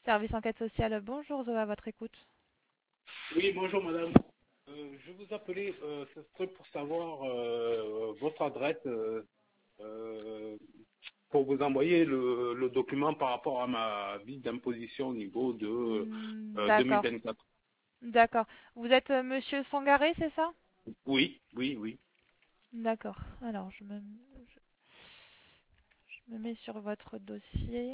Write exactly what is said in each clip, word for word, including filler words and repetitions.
Service enquête sociale, bonjour Zoé, à votre écoute. Oui, bonjour madame. Euh, je vous appelais, euh, ce serait pour savoir euh, votre adresse euh, euh, pour vous envoyer le, le document par rapport à ma vie d'imposition au niveau de Hmm, euh, d'accord, deux mille vingt-quatre. d'accord. Vous êtes euh, monsieur Sangaré, c'est ça? Oui, oui, oui. D'accord. Alors, je me, je me mets sur votre dossier.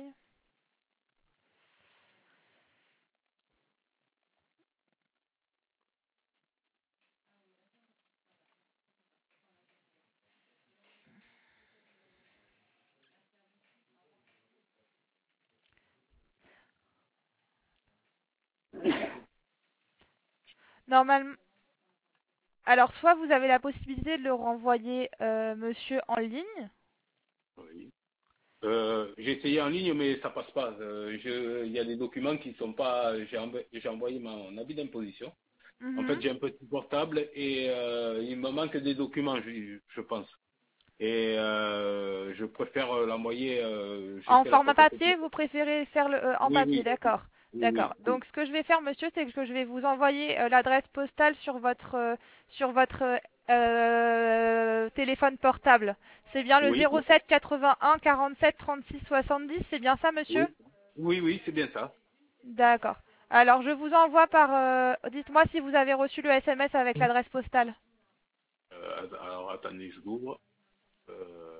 Normalement, alors soit vous avez la possibilité de le renvoyer euh, monsieur en ligne. Oui. Euh, j'ai essayé en ligne, mais ça passe pas. Euh, je- Il y a des documents qui sont pas. J'ai env- j'ai envoyé mon avis d'imposition. En fait, Mhm. j'ai un petit portable et euh, il me manque des documents, je, je pense. Et euh, je préfère euh, l'envoyer. Euh, j'ai En fait la format photocopie. papier, vous préférez faire le euh, en Oui, papier, oui, d'accord. oui, D'accord. oui, Donc oui. ce que je vais faire, monsieur, c'est que je vais vous envoyer euh, l'adresse postale sur votre euh, sur votre euh, euh, téléphone portable. C'est bien le Oui, zéro sept quatre-vingt-un quarante-sept trente-six soixante-dix, c'est bien ça, monsieur? oui, oui, oui, c'est bien ça. D'accord. Alors je vous envoie par euh, dites-moi si vous avez reçu le S M S avec l'adresse postale. Euh, alors attendez, je l'ouvre. Euh,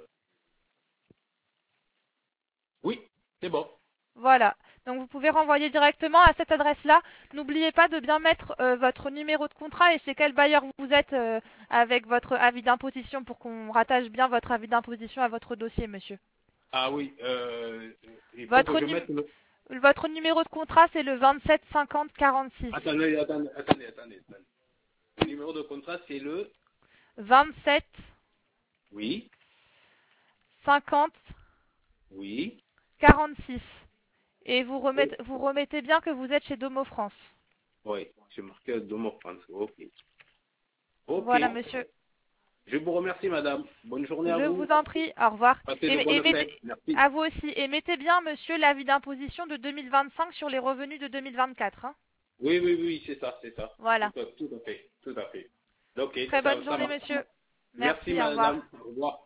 oui, c'est bon. Voilà. Donc vous pouvez renvoyer directement à cette adresse-là. N'oubliez pas de bien mettre euh, votre numéro de contrat et chez quel bailleur vous êtes euh, avec votre avis d'imposition pour qu'on rattache bien votre avis d'imposition à votre dossier, monsieur. Ah oui, euh, il faut que Votre, je num- mette le. votre numéro de contrat, c'est le vingt-sept cinquante quarante-six. Attendez, attendez, attendez, attendez, attendez. Le numéro de contrat, c'est le. vingt-sept Oui, cinquante oui. quarante-six. Et vous Oh, remettez, vous remettez bien que vous êtes chez Domo France. oui, j'ai marqué Domo France. Ok. Ok. Voilà, monsieur. Je vous remercie, madame. Bonne journée à Je vous. vous en prie, au revoir. Passez Et, de et bonnes mettez, fêtes. Merci. à vous aussi. Et mettez bien, monsieur, l'avis d'imposition de deux mille vingt-cinq sur les revenus de deux mille vingt-quatre. Hein. Oui, oui, oui, c'est ça, c'est ça. Tout Voilà. à, tout à fait, tout à fait. Ok, Très bonne ça, ça journée, marche. monsieur. Merci, Merci, au revoir. madame. Au revoir.